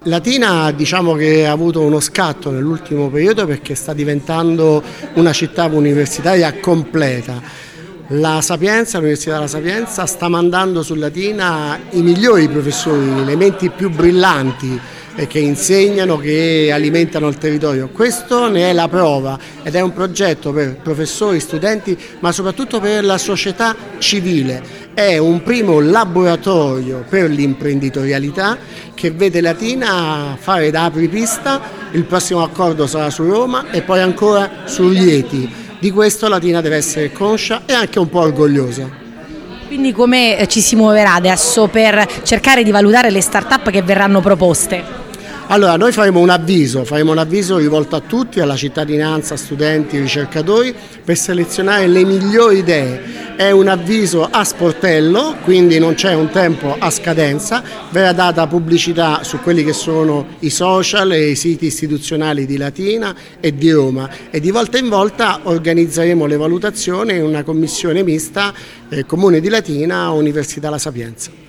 Latina diciamo che ha avuto uno scatto nell'ultimo periodo perché sta diventando una città universitaria completa. La Sapienza, l'Università della Sapienza sta mandando su Latina i migliori professori, le menti più brillanti che insegnano, che alimentano il territorio. Questo ne è la prova ed è un progetto per professori, studenti, ma soprattutto per la società civile. È un primo laboratorio per l'imprenditorialità che vede Latina fare da apripista. Il prossimo accordo sarà su Roma e poi ancora su Rieti. Di questo Latina deve essere conscia e anche un po' orgogliosa. Quindi come ci si muoverà adesso per cercare di valutare le start-up che verranno proposte? Allora, noi faremo un avviso rivolto a tutti, alla cittadinanza, studenti, ricercatori, per selezionare le migliori idee. È un avviso a sportello, quindi non c'è un tempo a scadenza, verrà data pubblicità su quelli che sono i social e i siti istituzionali di Latina e di Roma e di volta in volta organizzeremo le valutazioni in una commissione mista Comune di Latina, Università La Sapienza.